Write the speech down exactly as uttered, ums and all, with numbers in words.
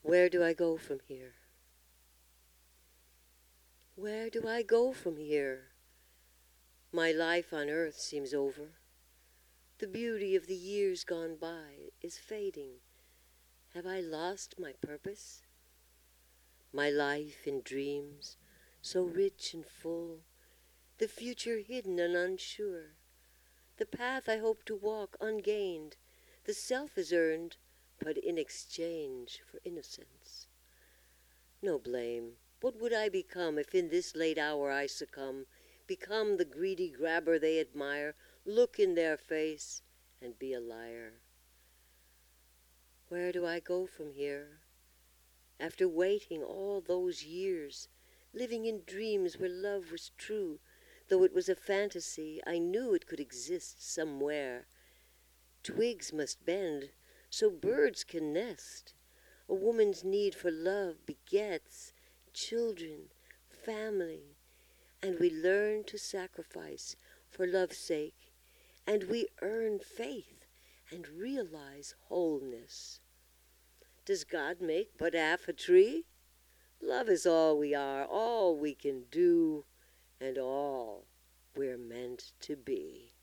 Where do I go from here? Where do I go from here? My life on earth seems over. The beauty of the years gone by is fading. Have I lost my purpose? My life in dreams, so rich and full, the future hidden and unsure, the path I hope to walk ungained, the self is earned, but in exchange for innocence. No blame. What would I become if in this late hour I succumb, become the greedy grabber they admire, look in their face and be a liar? Where do I go from here? After waiting all those years, living in dreams where love was true, though it was a fantasy, I knew it could exist somewhere. Twigs must bend so birds can nest. A woman's need for love begets children, family, and we learn to sacrifice for love's sake, and we earn faith and realize wholeness. Does God make but half a tree? Love is all we are, all we can do, and all we're meant to be.